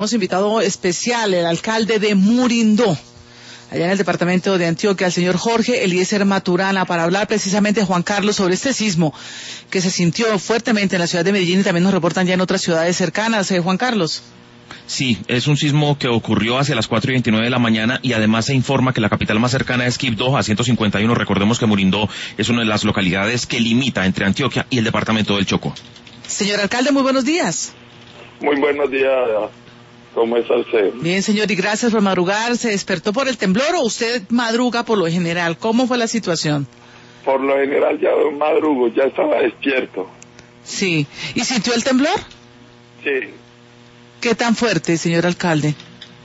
Hemos invitado especial el alcalde de Murindó, allá en el departamento de Antioquia, al señor Jorge Eliezer Maturana, para hablar precisamente, Juan Carlos, sobre este sismo que se sintió fuertemente en la ciudad de Medellín y también nos reportan ya en otras ciudades cercanas. Juan Carlos. Sí, es un sismo que ocurrió hacia las 4:29 de la mañana y además se informa que la capital más cercana es Quibdó, a 151. Recordemos que Murindó es una de las localidades que limita entre Antioquia y el departamento del Chocó. Señor alcalde, muy buenos días. Muy buenos días. ¿Cómo está usted? Bien, señor, y gracias por madrugar. ¿Se despertó por el temblor o usted madruga por lo general? ¿Cómo fue la situación? Por lo general ya madrugo, ya estaba despierto. Sí. ¿Y sintió el temblor? Sí. ¿Qué tan fuerte, señor alcalde?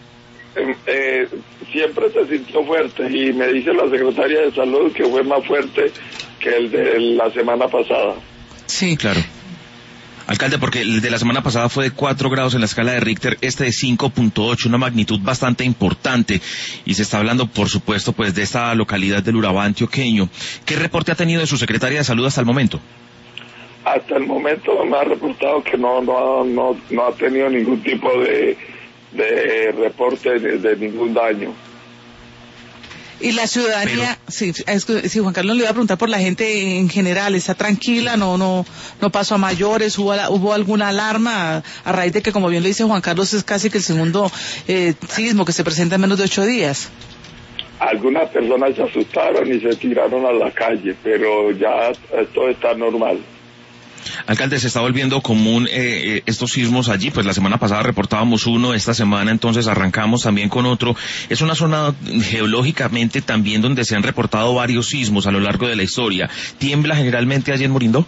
Siempre se sintió fuerte y me dice la secretaria de salud que fue más fuerte que el de la semana pasada. Sí. Claro. Alcalde, porque el de la semana pasada fue de 4 grados en la escala de Richter, este de 5.8, una magnitud bastante importante, y se está hablando, por supuesto, pues de esta localidad del Urabá antioqueño. ¿Qué reporte ha tenido de su secretaria de salud hasta el momento? Hasta el momento me ha reportado que no ha tenido ningún tipo de reporte de ningún daño. Y la ciudadanía, sí, Juan Carlos, le iba a preguntar por la gente en general, ¿está tranquila? ¿No pasó a mayores? ¿Hubo alguna alarma a raíz de que, como bien le dice Juan Carlos, es casi que el segundo sismo que se presenta en menos de 8 días? Algunas personas se asustaron y se tiraron a la calle, pero ya todo está normal. Alcalde, se está volviendo común estos sismos allí, pues la semana pasada reportábamos uno, esta semana entonces arrancamos también con otro. Es una zona geológicamente también donde se han reportado varios sismos a lo largo de la historia. ¿Tiembla generalmente allí en Murindó?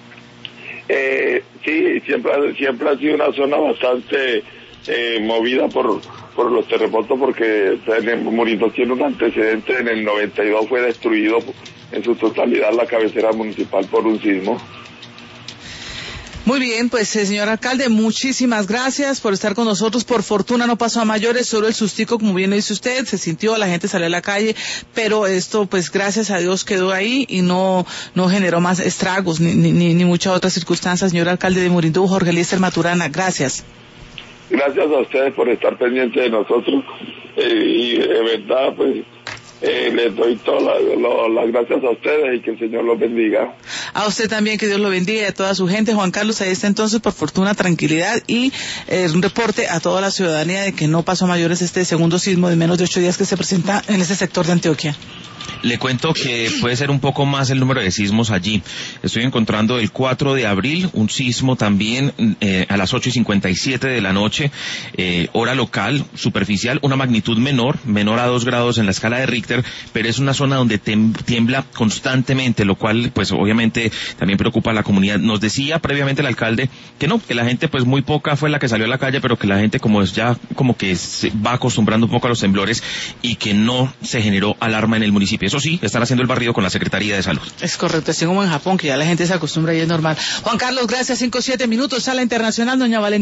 Sí, siempre ha sido una zona bastante movida por los terremotos, porque Murindó tiene un antecedente. En el 92 fue destruido en su totalidad la cabecera municipal por un sismo. Muy bien, pues señor alcalde, muchísimas gracias por estar con nosotros. Por fortuna no pasó a mayores, solo el sustico, como bien lo dice usted, se sintió, la gente salió a la calle, pero esto, pues gracias a Dios quedó ahí y no generó más estragos ni muchas otras circunstancias. Señor alcalde de Murindó, Jorge Eliezer Maturana, gracias. Gracias a ustedes por estar pendientes de nosotros y de verdad, pues les doy todas las gracias a ustedes y que el Señor los bendiga. A usted también, que Dios lo bendiga y a toda su gente. Juan Carlos, ahí está entonces, por fortuna, tranquilidad y un reporte a toda la ciudadanía de que no pasó a mayores este segundo sismo de menos de 8 días que se presenta en este sector de Antioquia. Le cuento que puede ser un poco más el número de sismos allí. Estoy encontrando el 4 de abril, un sismo también a las 8:57 de la noche, hora local, superficial, una magnitud menor a 2 grados en la escala de Richter, pero es una zona donde tiembla constantemente, lo cual pues obviamente también preocupa a la comunidad. Nos decía previamente el alcalde que no, que la gente pues muy poca fue la que salió a la calle, pero que la gente como es ya como que se va acostumbrando un poco a los temblores y que no se generó alarma en el municipio. Eso sí, están haciendo el barrido con la Secretaría de Salud. Es correcto, así como en Japón, que ya la gente se acostumbra y es normal. Juan Carlos, gracias. 5-7 minutos, Sala Internacional, doña Valentina.